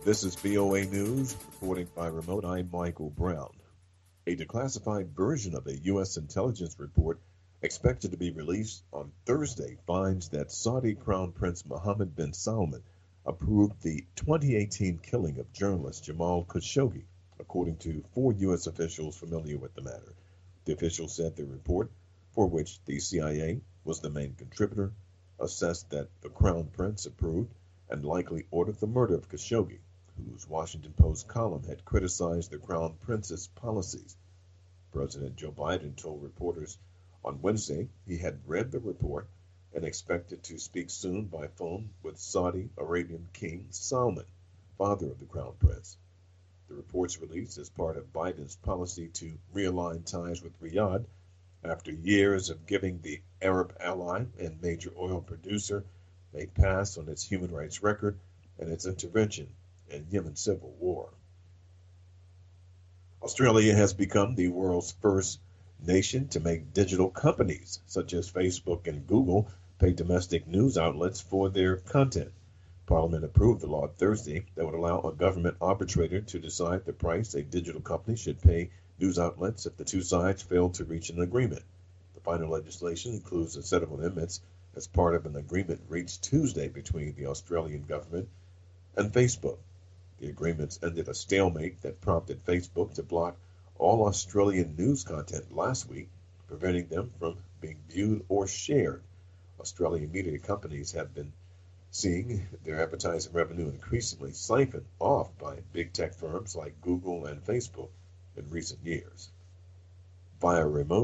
This is VOA News, reporting by remote. I'm Michael Brown. A declassified version of a U.S. intelligence report expected to be released on Thursday finds that Saudi Crown Prince Mohammed bin Salman approved the 2018 killing of journalist Jamal Khashoggi, according to four U.S. officials familiar with the matter. The officials said the report, for which the CIA was the main contributor, assessed that the Crown Prince approved and likely ordered the murder of Khashoggi, whose Washington Post column had criticized the Crown Prince's policies. President Joe Biden told reporters on Wednesday he had read the report and expected to speak soon by phone with Saudi Arabian King Salman, father of the Crown Prince. The report's release is part of Biden's policy to realign ties with Riyadh after years of giving the Arab ally and major oil producer a pass on its human rights record and its intervention in Yemen's civil war. Australia has become the world's first nation to make digital companies such as Facebook and Google pay domestic news outlets for their content. Parliament approved the law Thursday that would allow a government arbitrator to decide the price a digital company should pay news outlets if the two sides fail to reach an agreement. The final legislation includes a set of amendments as part of an agreement reached Tuesday between the Australian government and Facebook. The agreements ended a stalemate that prompted Facebook to block all Australian news content last week, preventing them from being viewed or shared. Australian media companies have been seeing their advertising revenue increasingly siphoned off by big tech firms like Google and Facebook in recent years. Via remote